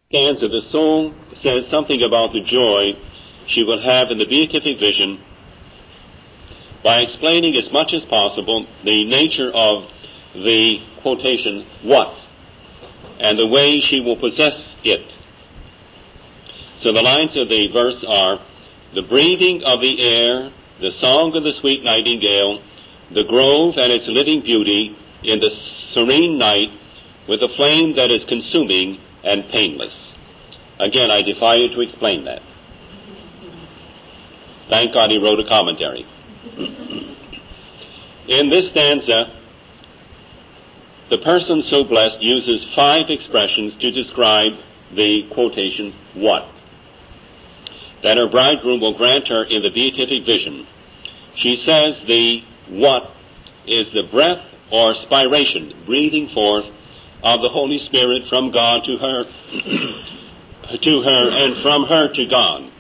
stanza, the soul says something about the joy she will have in the beatific vision by explaining as much as possible the nature of the quotation, what, and the way she will possess it. So the lines of the verse are, the breathing of the air, the song of the sweet nightingale, the grove and its living beauty in the serene night with a flame that is consuming and painless. Again, I defy you to explain that. Thank God he wrote a commentary. In this stanza, the person so blessed uses 5 expressions to describe the quotation, what, that her bridegroom will grant her in the beatific vision. She says the what is the breath or spiration, breathing forth of the Holy Spirit from God to her, to her, and from her to God.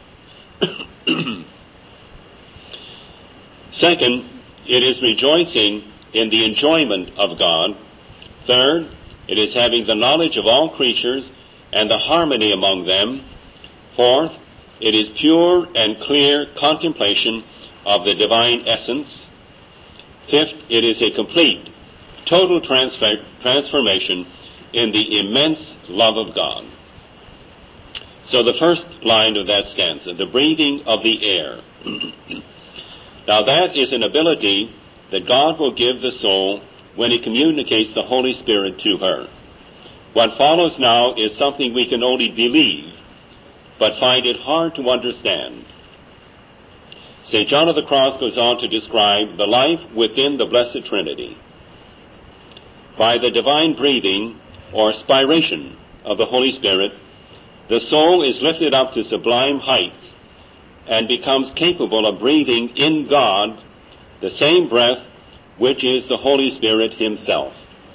Second, it is rejoicing in the enjoyment of God. Third, it is having the knowledge of all creatures and the harmony among them. Fourth, it is pure and clear contemplation of the divine essence. Fifth, it is a complete, total transformation in the immense love of God. So the first line of that stanza, the breathing of the air. Now that is an ability that God will give the soul when he communicates the Holy Spirit to her. What follows now is something we can only believe, but find it hard to understand. St. John of the Cross goes on to describe the life within the Blessed Trinity. By the divine breathing or spiration of the Holy Spirit, the soul is lifted up to sublime heights and becomes capable of breathing in God the same breath which is the Holy Spirit himself.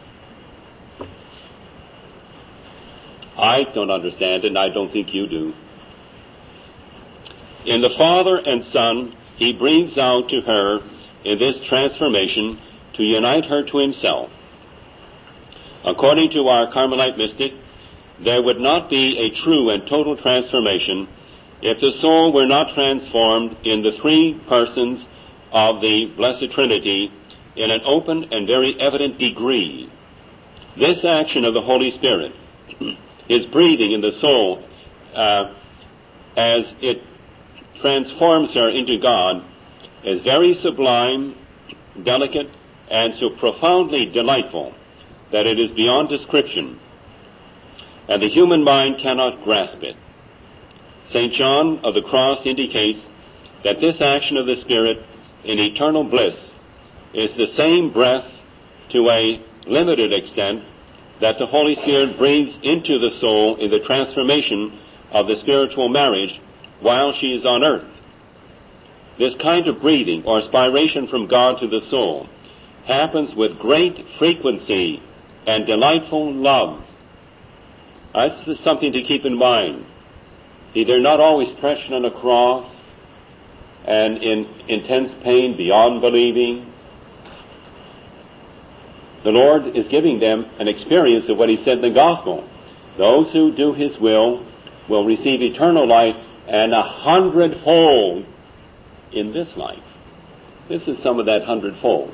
I don't understand it, and I don't think you do. In the Father and Son, he breathes out to her in this transformation to unite her to himself. According to our Carmelite mystic, there would not be a true and total transformation if the soul were not transformed in the 3 persons of the Blessed Trinity in an open and very evident degree. This action of the Holy Spirit, his breathing in the soul as it transforms her into God, is very sublime, delicate, and so profoundly delightful that it is beyond description, and the human mind cannot grasp it. St. John of the Cross indicates that this action of the Spirit in eternal bliss is the same breath to a limited extent that the Holy Spirit breathes into the soul in the transformation of the spiritual marriage while she is on earth. This kind of breathing or spiration from God to the soul happens with great frequency and delightful love. That's something to keep in mind. They're not always stretched on a cross and in intense pain beyond believing. The Lord is giving them an experience of what he said in the gospel. Those who do his will receive eternal life and 100-fold in this life. This is some of that 100-fold.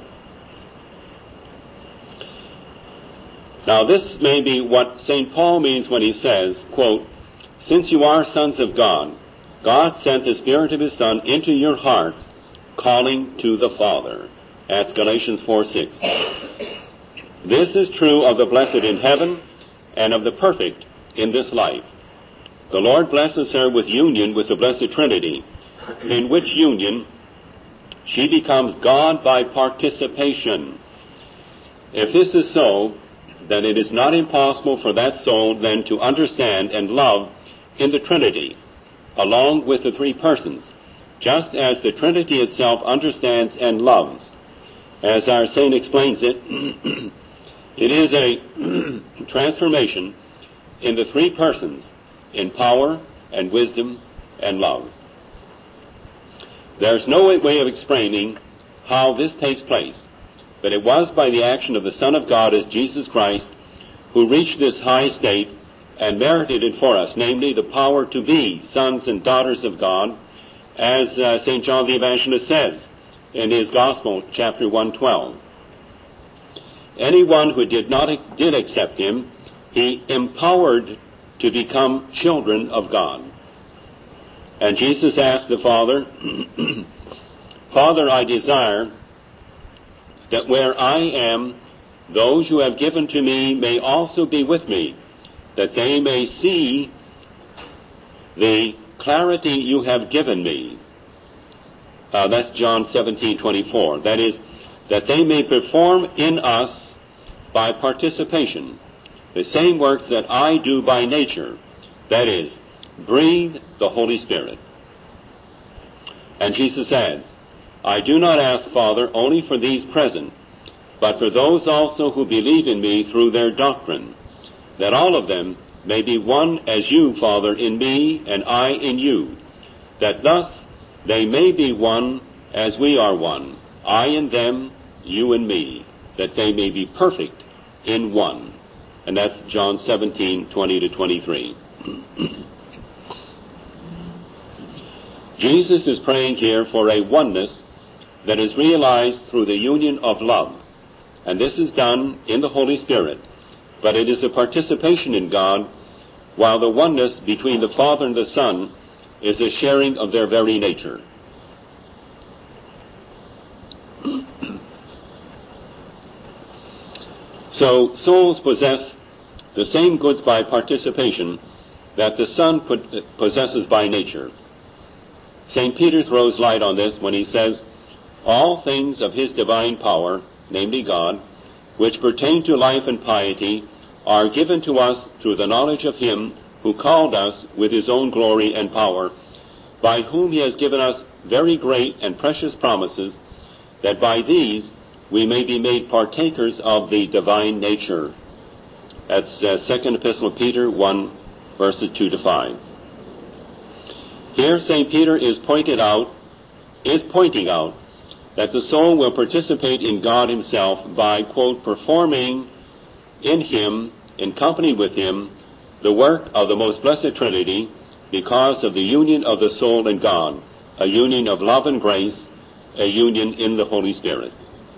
Now this may be what St. Paul means when he says, quote, since you are sons of God, God sent the Spirit of his Son into your hearts, calling to the Father. That's Galatians 4:6. This is true of the blessed in heaven and of the perfect in this life. The Lord blesses her with union with the Blessed Trinity, in which union she becomes God by participation. If this is so, then it is not impossible for that soul then to understand and love in the Trinity, along with the 3 persons, just as the Trinity itself understands and loves. As our saint explains it, it is a transformation in the 3 persons in power and wisdom and love. There's no way of explaining how this takes place, but it was by the action of the Son of God as Jesus Christ who reached this high state and merited it for us, namely the power to be sons and daughters of God, as St. John the Evangelist says in his Gospel, chapter 1:12. Anyone who did accept him, he empowered to become children of God. And Jesus asked the Father, Father, I desire that where I am, those you have given to me may also be with me, that they may see the clarity you have given me. That's John 17:24. That is, that they may perform in us by participation the same works that I do by nature, that is, breathe the Holy Spirit. And Jesus adds, I do not ask, Father, only for these present, but for those also who believe in me through their doctrine, that all of them may be one as you, Father, in me and I in you, that thus they may be one as we are one, I in them, you in me, that they may be perfect in one. And that's John 17:20-23. Jesus is praying here for a oneness that is realized through the union of love. And this is done in the Holy Spirit. But it is a participation in God, while the oneness between the Father and the Son is a sharing of their very nature. So souls possess the same goods by participation that the Son possesses by nature. St. Peter throws light on this when he says, all things of his divine power, namely God, which pertain to life and piety, are given to us through the knowledge of him who called us with his own glory and power, by whom he has given us very great and precious promises, that by these we may be made partakers of the divine nature. That's 2nd Epistle of Peter 1, verses 2-5. Here St. Peter is pointing out that the soul will participate in God himself by, quote, performing in him, in company with him, the work of the most blessed Trinity, because of the union of the soul and God, a union of love and grace, a union in the Holy Spirit.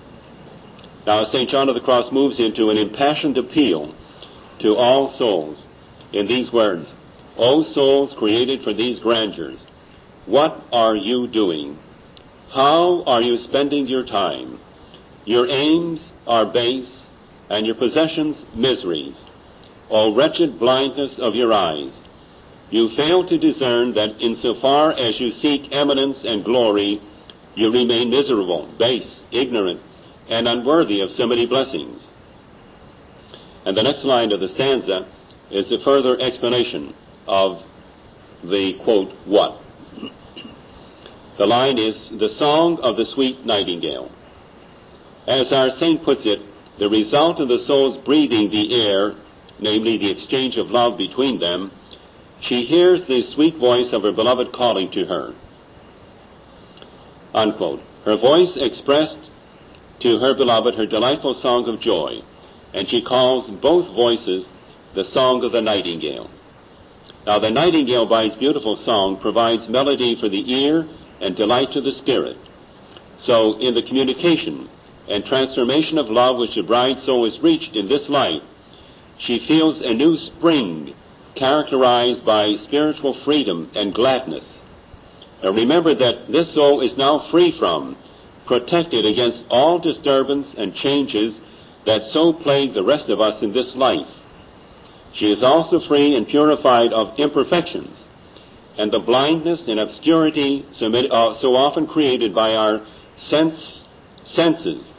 Now St. John of the Cross moves into an impassioned appeal to all souls in these words, O souls created for these grandeurs, what are you doing? How are you spending your time? Your aims are base, and your possessions miseries. O wretched blindness of your eyes! You fail to discern that insofar as you seek eminence and glory, you remain miserable, base, ignorant, and unworthy of so many blessings. And the next line of the stanza is a further explanation of the, quote, what. The line is, the song of the sweet nightingale. As our saint puts it, the result of the soul's breathing the air, namely the exchange of love between them, she hears the sweet voice of her beloved calling to her. Unquote. Her voice expressed to her beloved her delightful song of joy, and she calls both voices the song of the nightingale. Now the nightingale by its beautiful song provides melody for the ear and delight to the spirit. So in the communication and transformation of love which the bride soul has reached in this life, she feels a new spring characterized by spiritual freedom and gladness. Now remember that this soul is now free from, protected against all disturbance and changes that so plague the rest of us in this life. She is also free and purified of imperfections and the blindness and obscurity so often created by our senses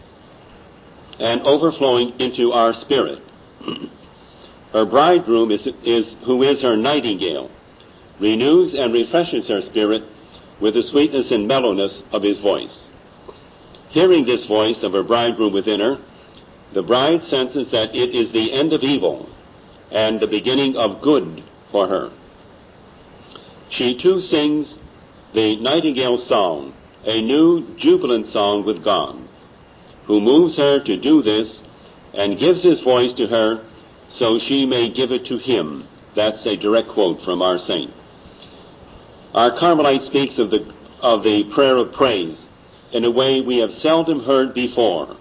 and overflowing into our spirit. Her bridegroom who is her nightingale, renews and refreshes her spirit with the sweetness and mellowness of his voice. Hearing this voice of her bridegroom within her, the bride senses that it is the end of evil and the beginning of good for her. She too sings the nightingale song, a new jubilant song with God, who moves her to do this and gives his voice to her so she may give it to him. That's a direct quote from our saint. Our Carmelite speaks of the prayer of praise in a way we have seldom heard before.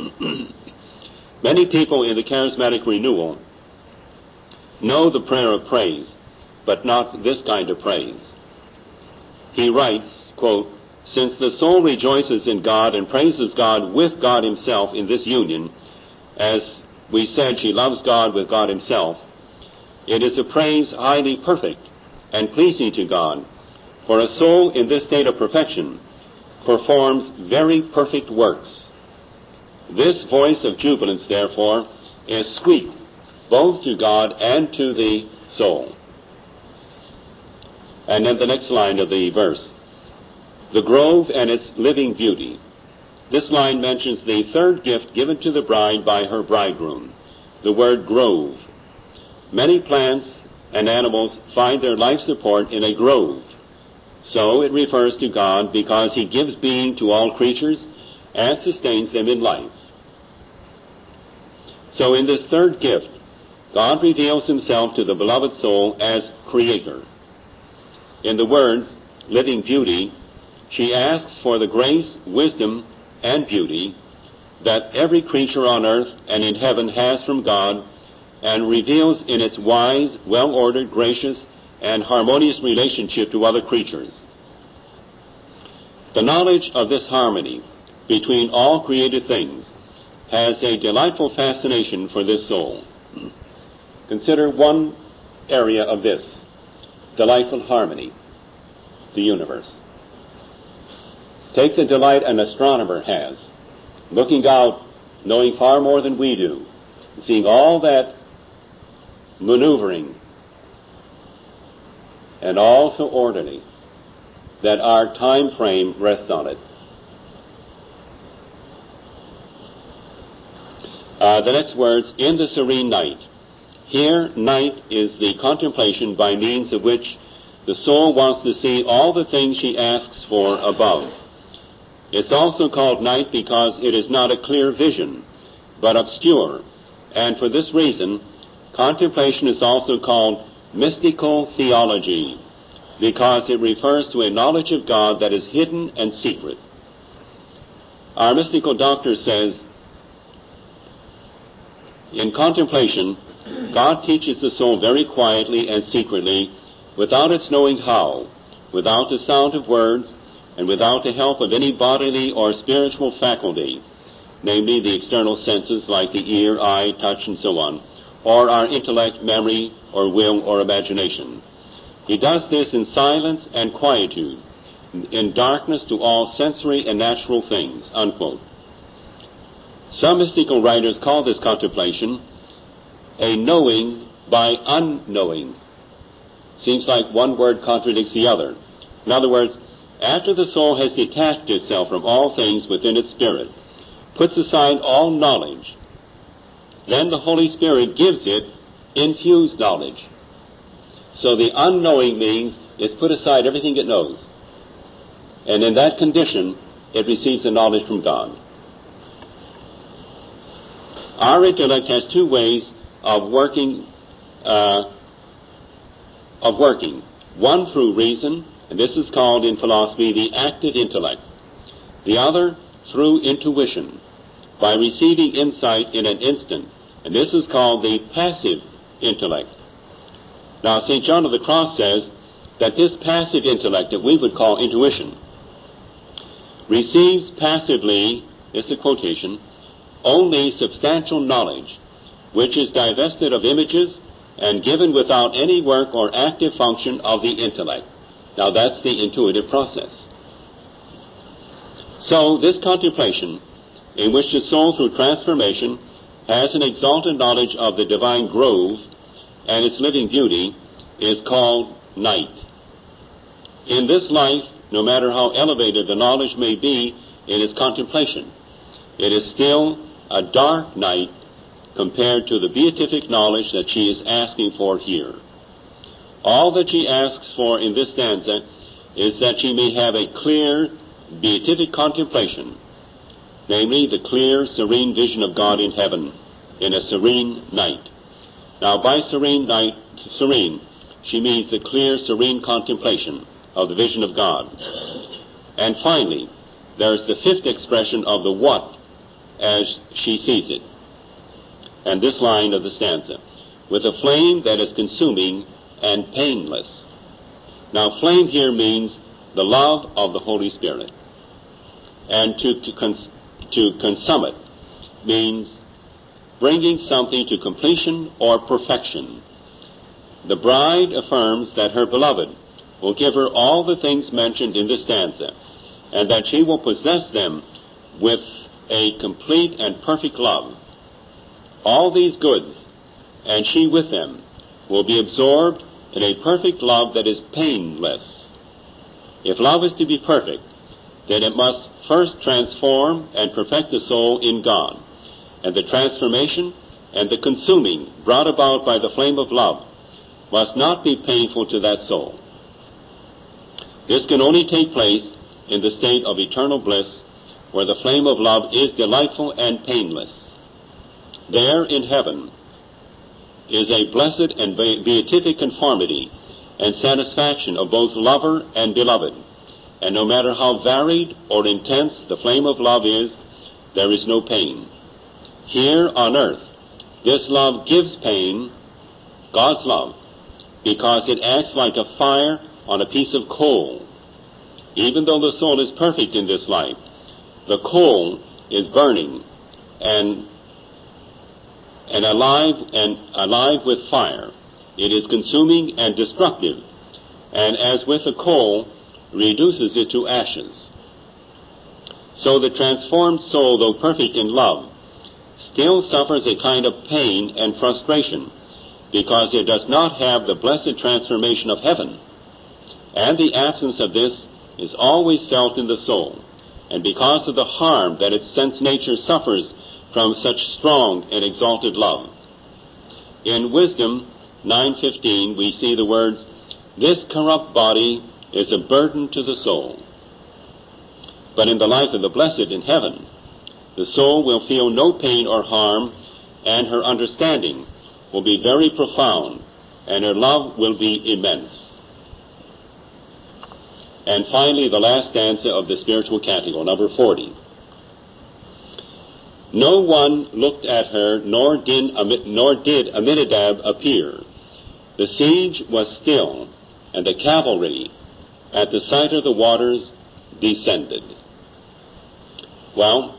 Many people in the charismatic renewal know the prayer of praise, but not this kind of praise. He writes, quote, "Since the soul rejoices in God and praises God with God himself in this union, as we said she loves God with God himself, it is a praise highly perfect and pleasing to God, for a soul in this state of perfection performs very perfect works. This voice of jubilance, therefore, is sweet both to God and to the soul." And then the next line of the verse, "The grove and its living beauty." This line mentions the third gift given to the bride by her bridegroom, the word grove. Many plants and animals find their life support in a grove. So it refers to God because he gives being to all creatures and sustains them in life. So in this third gift, God reveals himself to the beloved soul as creator. In the words, living beauty, she asks for the grace, wisdom, and beauty that every creature on earth and in heaven has from God, and reveals in its wise, well-ordered, gracious, and harmonious relationship to other creatures. The knowledge of this harmony between all created things has a delightful fascination for this soul. Consider one area of this delightful harmony, the universe. Take the delight an astronomer has, looking out, knowing far more than we do, seeing all that maneuvering and all so orderly that our time frame rests on it. The next words, in the serene night. Here, night is the contemplation by means of which the soul wants to see all the things she asks for above. It's also called night because it is not a clear vision, but obscure, and for this reason, contemplation is also called mystical theology, because it refers to a knowledge of God that is hidden and secret. Our mystical doctor says, in contemplation, God teaches the soul very quietly and secretly, without its knowing how, without the sound of words, and without the help of any bodily or spiritual faculty, namely the external senses like the ear, eye, touch, and so on, or our intellect, memory, or will, or imagination. He does this in silence and quietude, in darkness to all sensory and natural things, unquote. Some mystical writers call this contemplation a knowing by unknowing. Seems like one word contradicts the other. In other words, after the soul has detached itself from all things within its spirit, puts aside all knowledge, then the Holy Spirit gives it infused knowledge. So the unknowing means it's put aside everything it knows. And in that condition, it receives the knowledge from God. Our intellect has two ways of working. One through reason, and this is called in philosophy the active intellect. The other through intuition, by receiving insight in an instant, and this is called the passive intellect. Now, St. John of the Cross says that this passive intellect that we would call intuition receives passively, it's a quotation, only substantial knowledge, which is divested of images and given without any work or active function of the intellect. Now, that's the intuitive process. So, this contemplation, in which the soul through transformation has an exalted knowledge of the divine grove and its living beauty, is called night. In this life, no matter how elevated the knowledge may be in its contemplation, it is still a dark night compared to the beatific knowledge that she is asking for here. All that she asks for in this stanza is that she may have a clear beatific contemplation, namely the clear, serene vision of God in heaven in a serene night. Now, by serene, she means the clear, serene contemplation of the vision of God. And finally, there's the fifth expression of the what as she sees it. And this line of the stanza, with a flame that is consuming and painless. Now, flame here means the love of the Holy Spirit. And to consummate means bringing something to completion or perfection. The bride affirms that her beloved will give her all the things mentioned in this stanza, and that she will possess them with a complete and perfect love. All these goods, and she with them, will be absorbed in a perfect love that is painless. If love is to be perfect, then it must first transform and perfect the soul in God. And the transformation and the consuming brought about by the flame of love must not be painful to that soul. This can only take place in the state of eternal bliss, where the flame of love is delightful and painless. There in heaven is a blessed and beatific conformity and satisfaction of both lover and beloved. And no matter how varied or intense the flame of love is, there is no pain. Here on earth, this love gives pain, God's love, because it acts like a fire on a piece of coal. Even though the soul is perfect in this life, the coal is burning and alive with fire. It is consuming and destructive, and as with the coal, reduces it to ashes. So the transformed soul, though perfect in love, still suffers a kind of pain and frustration, because it does not have the blessed transformation of heaven. And the absence of this is always felt in the soul, and because of the harm that its sense nature suffers from such strong and exalted love. In Wisdom 9:15 we see the words, "This corrupt body is a burden to the soul." But in the life of the blessed in heaven, the soul will feel no pain or harm, and her understanding will be very profound, and her love will be immense. And finally, the last stanza of the spiritual canticle, number 40. No one looked at her, nor did Aminadab appear. The siege was still, and the cavalry at the sight of the waters descended. Well,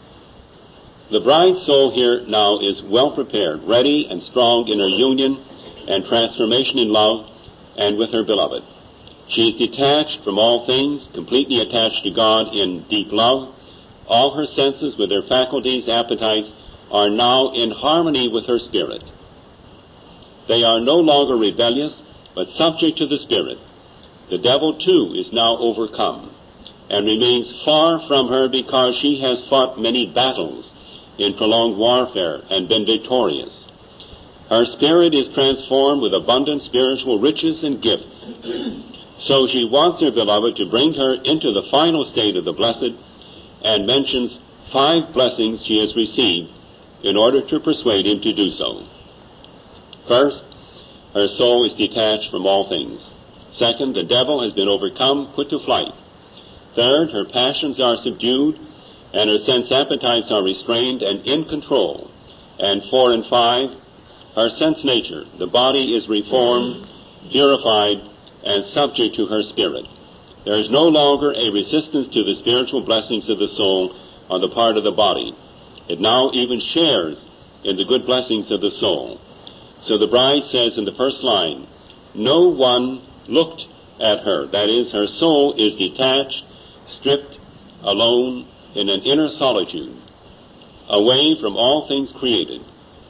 the bride's soul here now is well prepared, ready and strong in her union and transformation in love and with her beloved. She is detached from all things, completely attached to God in deep love. All her senses, with their faculties, appetites, are now in harmony with her spirit. They are no longer rebellious, but subject to the Spirit. The devil, too, is now overcome, and remains far from her because she has fought many battles in prolonged warfare and been victorious. Her spirit is transformed with abundant spiritual riches and gifts. So she wants her beloved to bring her into the final state of the blessed, and mentions 5 blessings she has received in order to persuade him to do so. First, her soul is detached from all things. Second, the devil has been overcome, put to flight. Third, her passions are subdued, and her sense appetites are restrained and in control. And 4 and 5, her sense nature, the body is reformed, purified, and subject to her spirit. There is no longer a resistance to the spiritual blessings of the soul on the part of the body. It now even shares in the good blessings of the soul. So the bride says in the first line, no one looked at her. That is, her soul is detached, stripped, alone, in an inner solitude, away from all things created.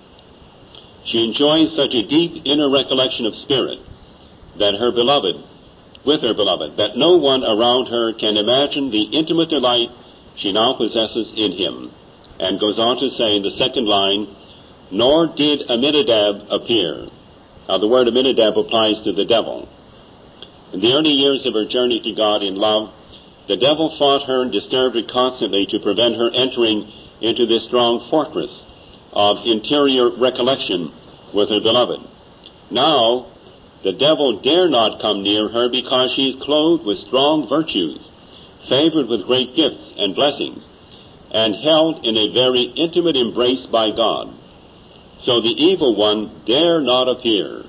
She enjoys such a deep inner recollection of spirit that with her beloved, that no one around her can imagine the intimate delight she now possesses in him. And goes on to say in the second line, nor did Aminadab appear. Now the word Aminadab applies to the devil. In the early years of her journey to God in love, the devil fought her and disturbed her constantly to prevent her entering into this strong fortress of interior recollection with her beloved. Now, the devil dare not come near her because she is clothed with strong virtues, favored with great gifts and blessings, and held in a very intimate embrace by God. So the evil one dare not appear.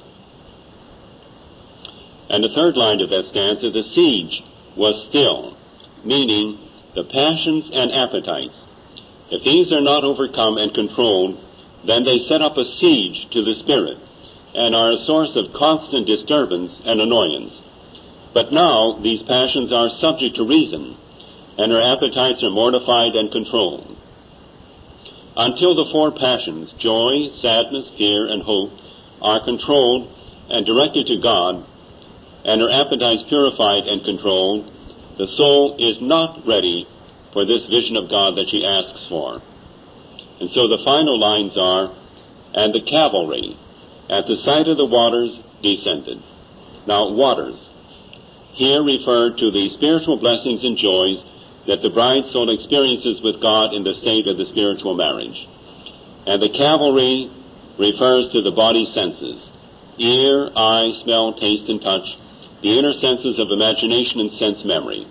And the third line of that stanza, the siege was still, meaning the passions and appetites. If these are not overcome and controlled, then they set up a siege to the spirit and are a source of constant disturbance and annoyance. But now these passions are subject to reason, and her appetites are mortified and controlled. Until the four passions, joy, sadness, fear, and hope, are controlled and directed to God, and her appetites purified and controlled, the soul is not ready for this vision of God that she asks for. And so the final lines are, and the cavalry at the sight of the waters descended. Now, waters here refer to the spiritual blessings and joys that the bride soul experiences with God in the state of the spiritual marriage. And the cavalry refers to the body senses, ear, eye, smell, taste, and touch, the inner senses of imagination and sense memory.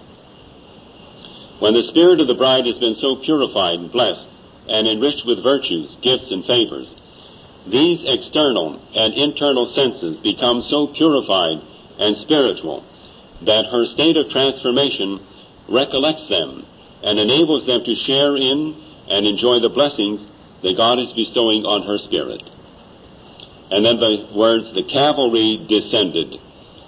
When the spirit of the bride has been so purified and blessed and enriched with virtues, gifts, and favors, these external and internal senses become so purified and spiritual that her state of transformation recollects them and enables them to share in and enjoy the blessings that God is bestowing on her spirit. And then the words, the cavalry descended.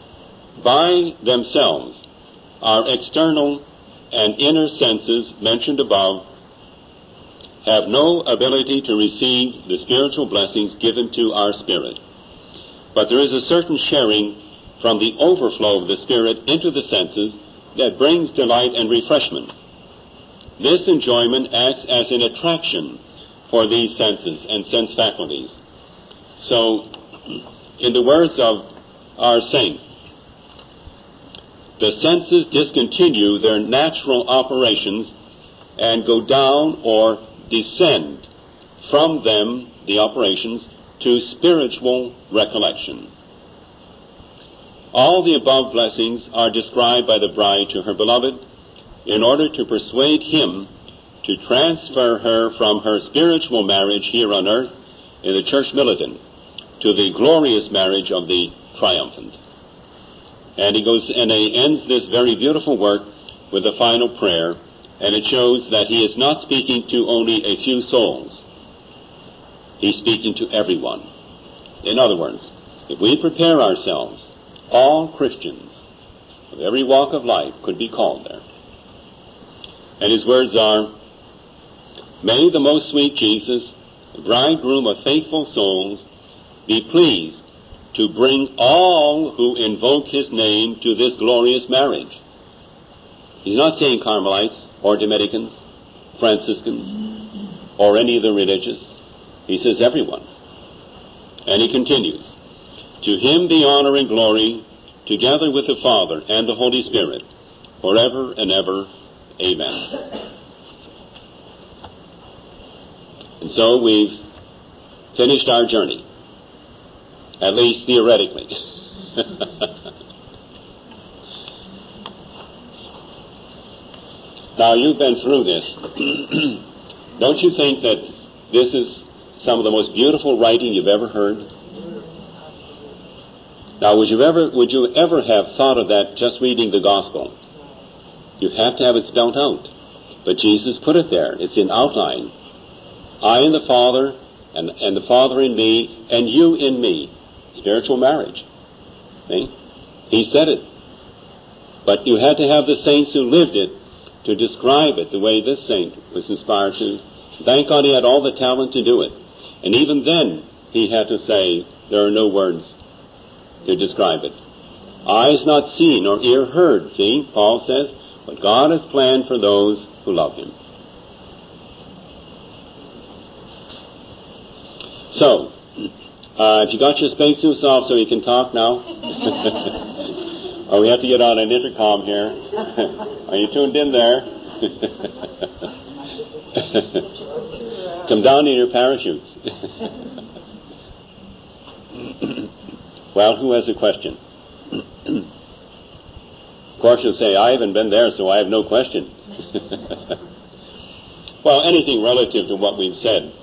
By themselves, our external and inner senses mentioned above have no ability to receive the spiritual blessings given to our spirit. But there is a certain sharing from the overflow of the spirit into the senses that brings delight and refreshment. This enjoyment acts as an attraction for these senses and sense faculties. So, in the words of our saint, the senses discontinue their natural operations and go down or descend from them, the operations, to spiritual recollection. All the above blessings are described by the bride to her beloved in order to persuade him to transfer her from her spiritual marriage here on earth in the church militant to the glorious marriage of the triumphant. And he goes and he ends this very beautiful work with a final prayer, and it shows that he is not speaking to only a few souls. He's speaking to everyone. In other words, if we prepare ourselves, all Christians of every walk of life could be called there. And his words are, may the most sweet Jesus, the bridegroom of faithful souls, be pleased to bring all who invoke his name to this glorious marriage. He's not saying Carmelites or Dominicans, Franciscans, or any of the religious. He says everyone. And he continues, to him be honor and glory, together with the Father and the Holy Spirit, forever and ever. Amen. And so we've finished our journey, at least theoretically. Now, you've been through this. Don't you think that this is some of the most beautiful writing you've ever heard? Now, would you ever have thought of that just reading the gospel? You have to have it spelled out. But Jesus put it there. It's in outline. I and the Father, and the Father in me, and you in me. Spiritual marriage. See? He said it. But you had to have the saints who lived it to describe it the way this saint was inspired to. Thank God he had all the talent to do it. And even then, he had to say, there are no words to describe it. Eyes not seen or ear heard, see, Paul says, what God has planned for those who love him. So, if you got your spacesuits off so you can talk now? Or we have to get on an intercom here. Are you tuned in there? Come down in your parachutes. Well, who has a question? Of course, you'll say, I haven't been there, so I have no question. Well, anything relative to what we've said.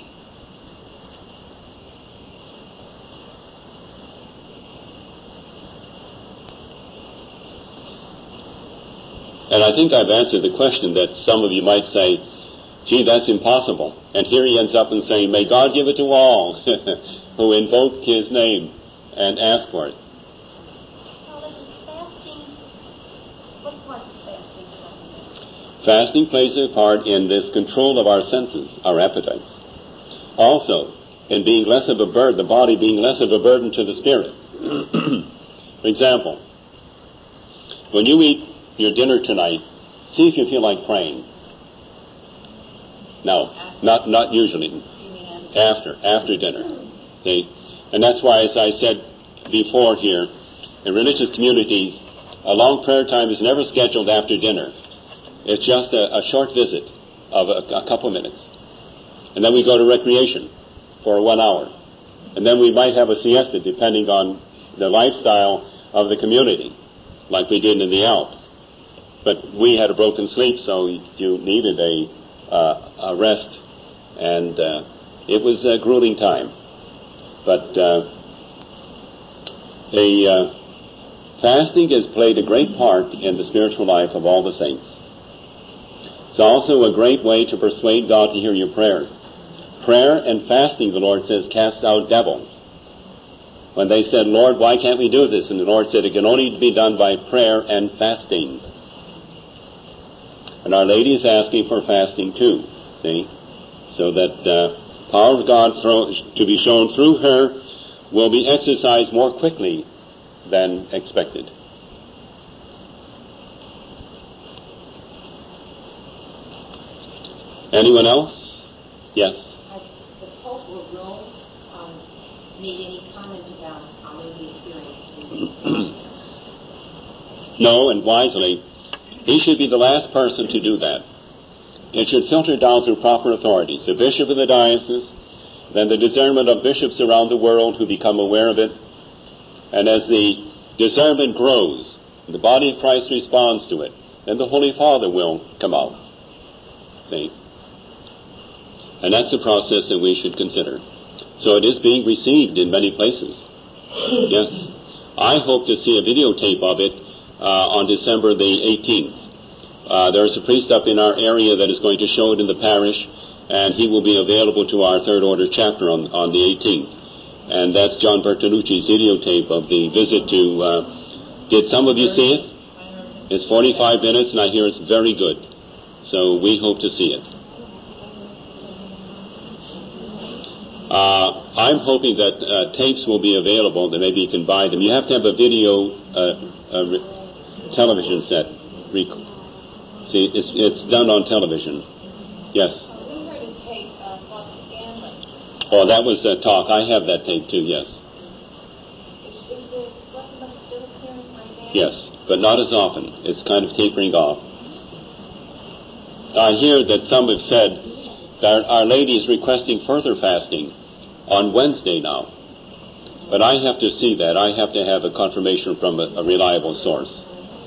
And I think I've answered the question that some of you might say, gee, that's impossible. And here he ends up and saying, may God give it to all who invoke his name and ask for it. What part does fasting play? Fasting plays a part in this control of our senses, our appetites. Also, in being less of a burden, the body being less of a burden to the spirit. For example, when you eat your dinner tonight, see if you feel like praying. No, not usually. After dinner. Okay? And that's why, as I said before here, in religious communities, a long prayer time is never scheduled after dinner. It's just a short visit of a couple of minutes. And then we go to recreation for 1 hour. And then we might have a siesta depending on the lifestyle of the community, like we did in the Alps. But we had a broken sleep, so you needed a rest, and it was a grueling time. But fasting has played a great part in the spiritual life of all the saints. It's also a great way to persuade God to hear your prayers. Prayer and fasting, the Lord says, casts out devils. When they said, Lord, why can't we do this? And the Lord said, it can only be done by prayer and fasting. And Our Lady is asking for fasting too, see? So that power of God to be shown through her will be exercised more quickly than expected. Anyone else? Yes? The Pope will Rome made any comment about Our Lady appearing? No, and wisely. He should be the last person to do that. It should filter down through proper authorities, the bishop of the diocese, then the discernment of bishops around the world who become aware of it. And as the discernment grows, the body of Christ responds to it, then the Holy Father will come out. See? And that's the process that we should consider. So it is being received in many places. Yes. I hope to see a videotape of it on December the 18th. There's a priest up in our area that is going to show it in the parish, and he will be available to our Third Order chapter on the 18th. And that's John Bertolucci's videotape of the visit to... did some of you see it? It's 45 minutes, and I hear it's very good. So we hope to see it. I'm hoping that tapes will be available, that maybe you can buy them. You have to have a video television set. See, it's done on television. Yes? We heard a tape of Father Stanley. Oh, that was a talk. I have that tape too, yes. Wasn't it still appearing right now? Yes, but not as often. It's kind of tapering off. I hear that some have said that Our Lady is requesting further fasting on Wednesday now. But I have to see that. I have to have a confirmation from a reliable source.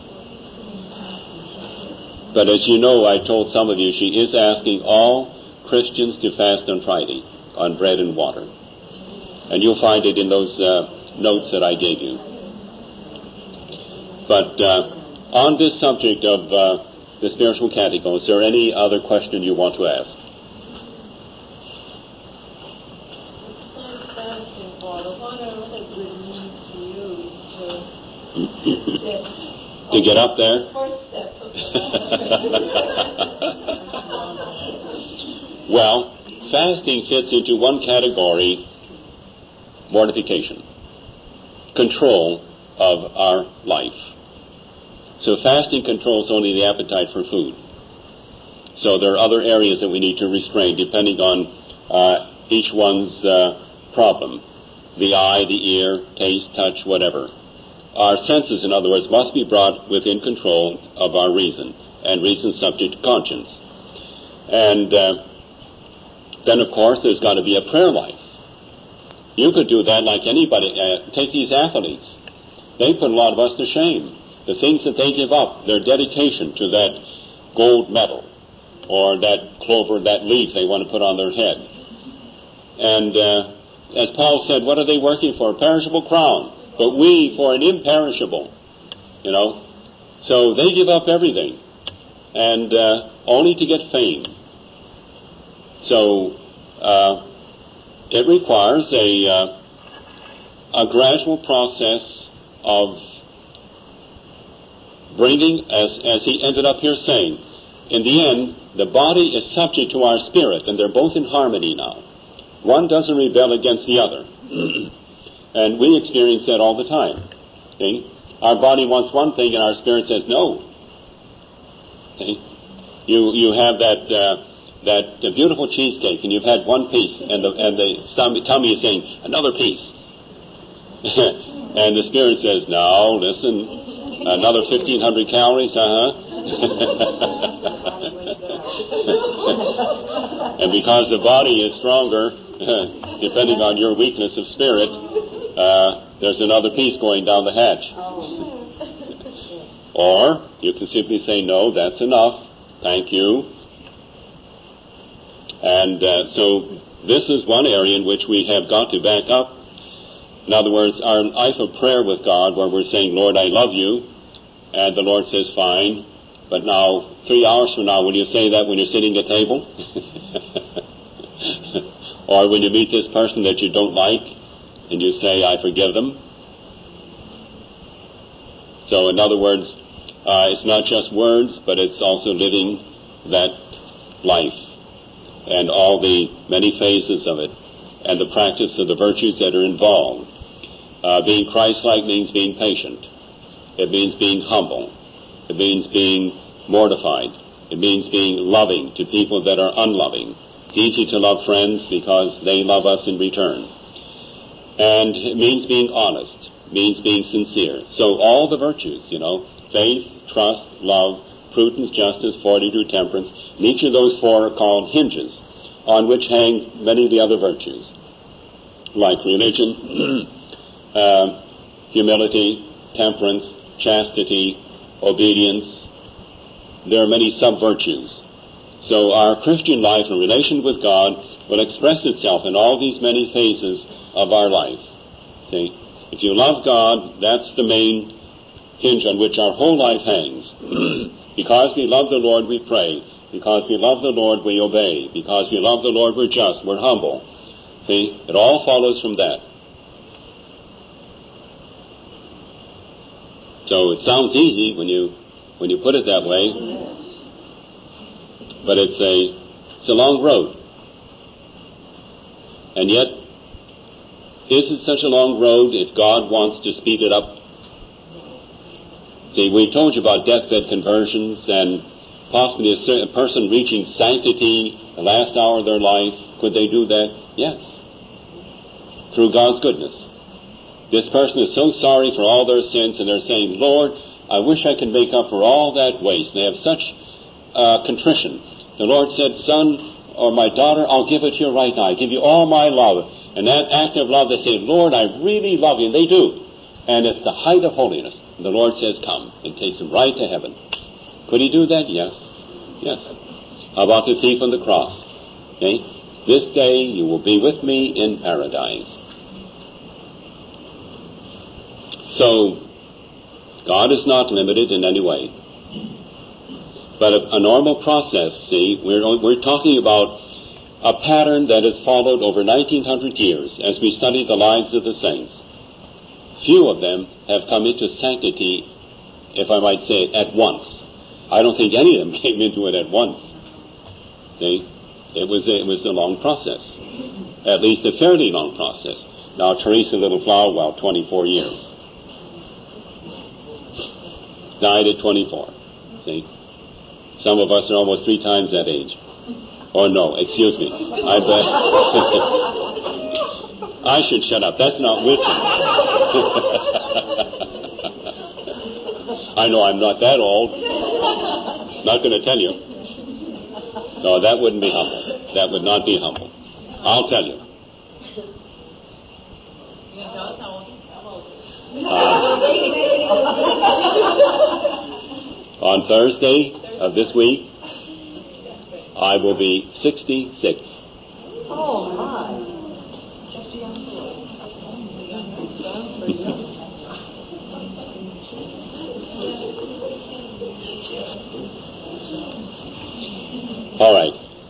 But as you know, I told some of you, she is asking all Christians to fast on Friday, on bread and water. And you'll find it in those notes that I gave you. But on this subject of the spiritual catechol, is there any other question you want to ask? What are other good means to use to get up there? First step. Well, fasting fits into one category, mortification, control of our life. So fasting controls only the appetite for food. So there are other areas that we need to restrain depending on each one's problem. The eye, the ear, taste, touch, whatever. Our senses, in other words, must be brought within control of our reason, and reason subject to conscience. And then, of course, there's got to be a prayer life. You could do that like anybody. Take these athletes. They put a lot of us to shame. The things that they give up, their dedication to that gold medal or that clover, that leaf they want to put on their head. And as Paul said, what are they working for? A perishable crown. But we for an imperishable, So they give up everything, and only to get fame. So it requires a gradual process of bringing, as he ended up here saying, in the end, the body is subject to our spirit, and they're both in harmony now. One doesn't rebel against the other. And we experience that all the time. See? Our body wants one thing, and our spirit says no. See? You have that beautiful cheesecake, and you've had one piece, and the tummy is saying, another piece. And the spirit says, no, listen, another 1,500 calories, And because the body is stronger, depending on your weakness of spirit, there's another piece going down the hatch. Or you can simply say, no, that's enough. Thank you. And so this is one area in which we have got to back up. In other words, our life of prayer with God, where we're saying, Lord, I love you, and the Lord says, fine, but now, 3 hours from now, will you say that when you're sitting at table? Or when you meet this person that you don't like, and you say, I forgive them? So in other words, it's not just words, but it's also living that life and all the many phases of it and the practice of the virtues that are involved. Being Christ-like means being patient. It means being humble. It means being mortified. It means being loving to people that are unloving. It's easy to love friends because they love us in return. And it means being honest. It means being sincere. So all the virtues, faith, trust, love, prudence, justice, fortitude, temperance, and each of those four are called hinges on which hang many of the other virtues, like religion, humility, temperance, chastity, obedience. There are many sub-virtues. So our Christian life in relation with God will express itself in all these many phases of our life. See? If you love God, that's the main hinge on which our whole life hangs. Because we love the Lord, we pray. Because we love the Lord, we obey. Because we love the Lord, we're just, we're humble. See? It all follows from that. So it sounds easy when you put it that way, but it's a long road. And yet, is it such a long road if God wants to speed it up? See, we told you about deathbed conversions and possibly a person reaching sanctity the last hour of their life. Could they do that? Yes. Through God's goodness. This person is so sorry for all their sins, and they're saying, Lord, I wish I could make up for all that waste. And they have such contrition. The Lord said, son or my daughter, I'll give it to you right now. I give you all my love. And that act of love, they say, Lord, I really love you. And they do. And it's the height of holiness. And the Lord says, come, and takes them right to heaven. Could he do that? Yes. Yes. How about the thief on the cross? Okay? This day you will be with me in paradise. So, God is not limited in any way. But a normal process, see, we're talking about a pattern that has followed over 1900 years as we study the lives of the saints. Few of them have come into sanctity, if I might say, at once. I don't think any of them came into it at once. See? It was a long process. At least a fairly long process. Now, Teresa Little Flower, 24 years. Died at 24. See? Some of us are almost 3 times that age. Or no, excuse me. I bet. I should shut up. That's not wisdom. I know I'm not that old. Not going to tell you. No, that wouldn't be humble. That would not be humble. I'll tell you. On Thursday of this week, I will be 66. Oh, my. Just a young boy. All right.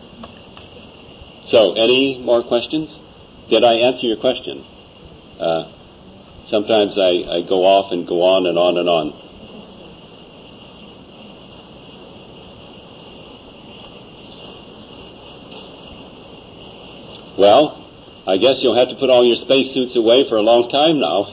So, any more questions? Did I answer your question? Sometimes I go off and go on and on and on. Well, I guess you'll have to put all your spacesuits away for a long time now.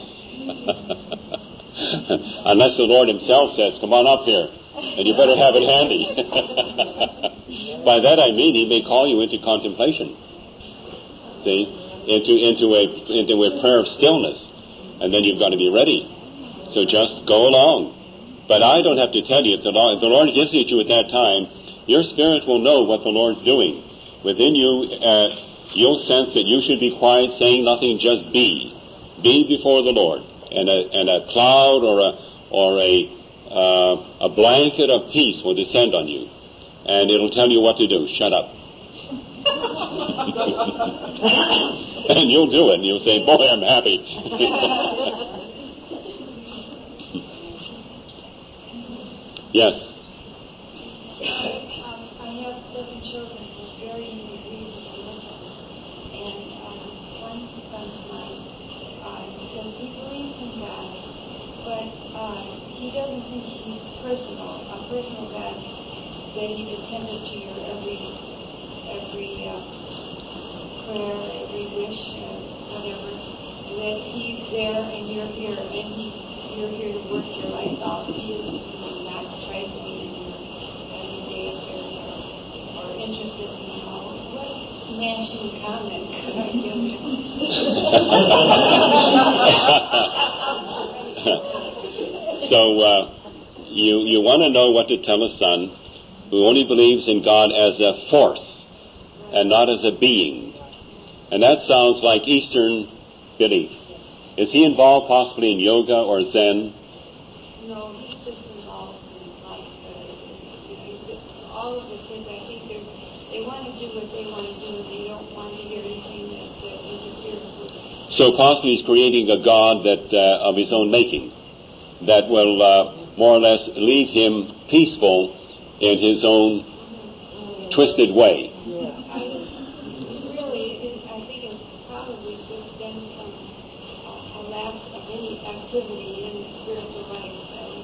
Unless the Lord himself says, come on up here, and you better have it handy. By that I mean he may call you into contemplation. See? Into a prayer of stillness. And then you've got to be ready. So just go along. But I don't have to tell you, if the Lord gives it to you at that time, your spirit will know what the Lord's doing. Within you, you'll sense that you should be quiet, saying nothing, just be. Be before the Lord. And a cloud or a blanket of peace will descend on you. And it'll tell you what to do. Shut up. And you'll do it, and you'll say, boy, I'm happy. Yes. I have 7 children who are very in agreement with religion. And this one son of mine says he believes in God, but he doesn't think he's a personal God, that he's attentive to your every prayer, every wish, whatever, and that he's there and you're here, and you're here to work your life out. He is not trifling in your everyday affairs or interested in what smashing comment could I give him? So you want to know what to tell a son who only believes in God as a force and not as a being. And that sounds like Eastern belief. Is he involved possibly in yoga or Zen? No, he's just involved in life. All of the kids, I think they want to do what they want to do, and they don't want to hear anything that interferes with it. So possibly he's creating a God that of his own making that will more or less leave him peaceful in his own twisted way. I think it probably just stems from a lack of any activity in the spiritual life.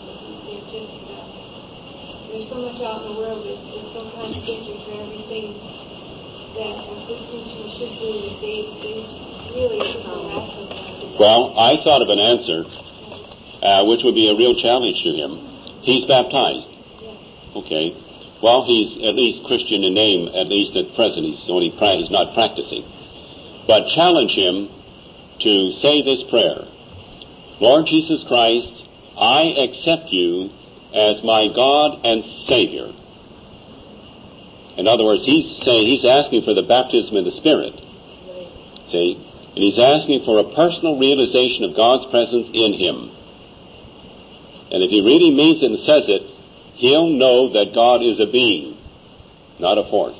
There's so much out in the world that's just so contradictory to everything that a good Christian should do that they really just lack of that. Well, I thought of an answer, which would be a real challenge to him. He's baptized. Okay. Well, he's at least Christian in name, at least at present. He's not practicing. But challenge him to say this prayer. Lord Jesus Christ, I accept you as my God and Savior. In other words, he's asking for the baptism in the Spirit. See? And he's asking for a personal realization of God's presence in him. And if he really means it and says it, he'll know that God is a being, not a force.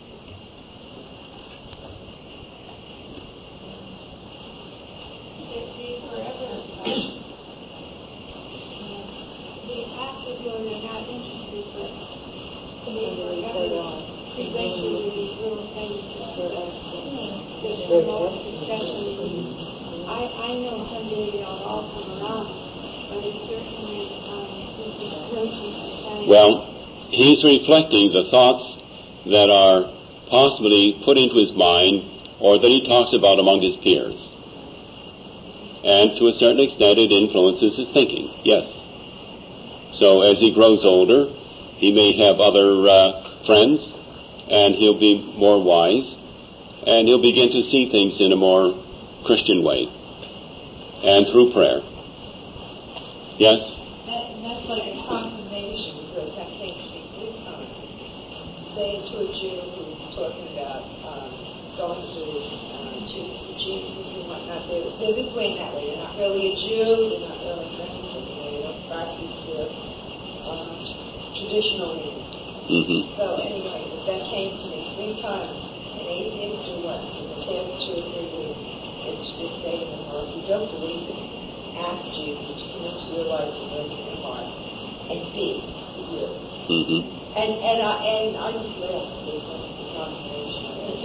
They act as though they're not interested, but they forever present you with these little things that promote discussion. I know someday they'll all come around, but it certainly is discouraging. Well, he's reflecting the thoughts that are possibly put into his mind or that he talks about among his peers. And to a certain extent it influences his thinking, yes. So as he grows older, he may have other friends, and he'll be more wise, and he'll begin to see things in a more Christian way, and through prayer. Yes? That's like a confirmation, because that came to me 3 times. Saying to a Jew who was talking about going to attitudes to Jesus and whatnot. They're this way and that way. They're not really a Jew. They're not really Mexican. They don't practice their traditional religion. Mm-hmm. So anyway, that came to me 3 times. An atheist or what, in the past 2 or 3 weeks, is to just say to them, well, if you don't believe it, ask Jesus to come into your life and live in your heart and be you. Mm-hmm. And I just laughed. There's no confirmation.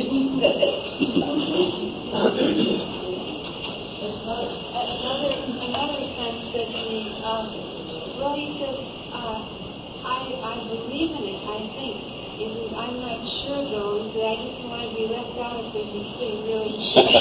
Another son said to me, well, he said, I believe in it, I think. He said, I'm not sure, though. He said, I just don't want to be left out if there's anything really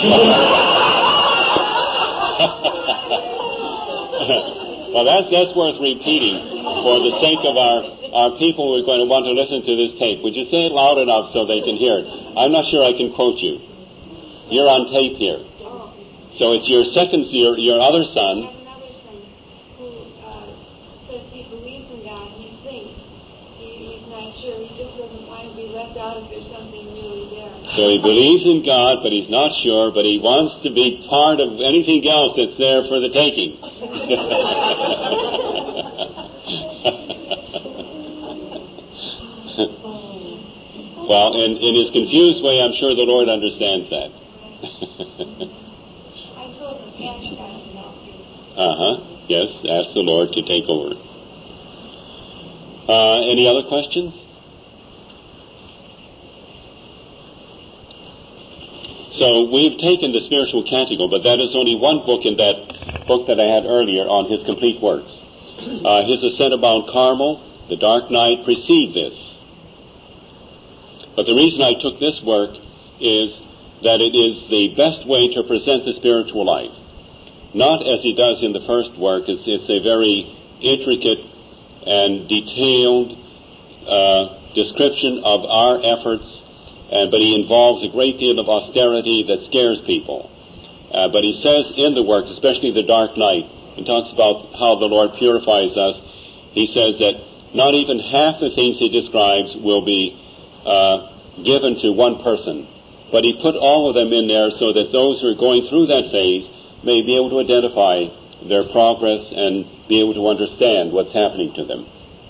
Well, that's worth repeating for the sake of our people who are going to want to listen to this tape. Would you say it loud enough so they can hear it? I'm not sure I can quote you. You're on tape here. So it's your other son. I have another son who says he believes in God. He thinks he's not sure. He just doesn't want to be left out if there's something really there. So he believes in God, but he's not sure, but he wants to be part of anything else that's there for the taking. Well, in his confused way, I'm sure the Lord understands that. I told him, ask God to help you. Uh-huh. Yes, ask the Lord to take over. Any other questions? So we've taken the Spiritual Canticle, but that is only one book in that book that I had earlier on his complete works. His Ascent of Mount Carmel, The Dark Night precede this. But the reason I took this work is that it is the best way to present the spiritual life. Not as he does in the first work. It's a very intricate and detailed description of our efforts, but he involves a great deal of austerity that scares people. But he says in the work, especially The Dark Night, he talks about how the Lord purifies us. He says that not even half the things he describes will be given to one person. But he put all of them in there so that those who are going through that phase may be able to identify their progress and be able to understand what's happening to them.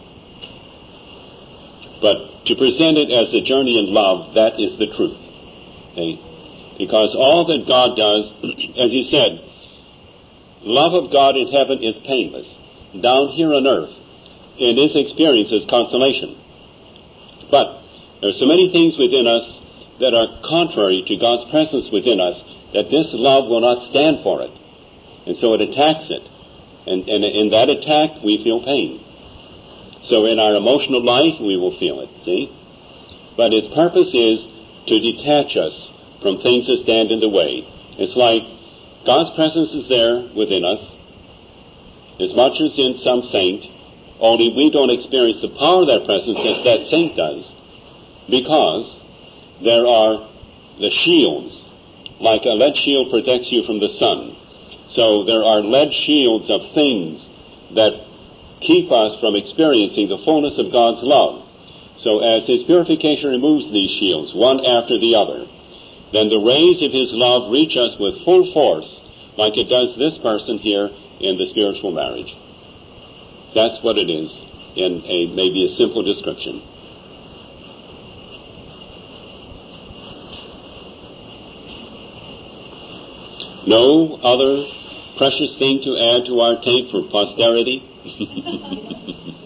But to present it as a journey in love, that is the truth. Okay? Because all that God does, as he said, love of God in heaven is painless. Down here on earth, in this experience is consolation. But there are so many things within us that are contrary to God's presence within us that this love will not stand for it. And so it attacks it. And in that attack, we feel pain. So in our emotional life, we will feel it, see? But its purpose is to detach us from things that stand in the way. It's like God's presence is there within us, as much as in some saint, only we don't experience the power of that presence as that saint does, because there are the shields, like a lead shield protects you from the sun. So there are lead shields of things that keep us from experiencing the fullness of God's love. So as his purification removes these shields, one after the other, then the rays of his love reach us with full force, like it does this person here in the spiritual marriage. That's what it is in maybe a simple description. No other precious thing to add to our tape for posterity?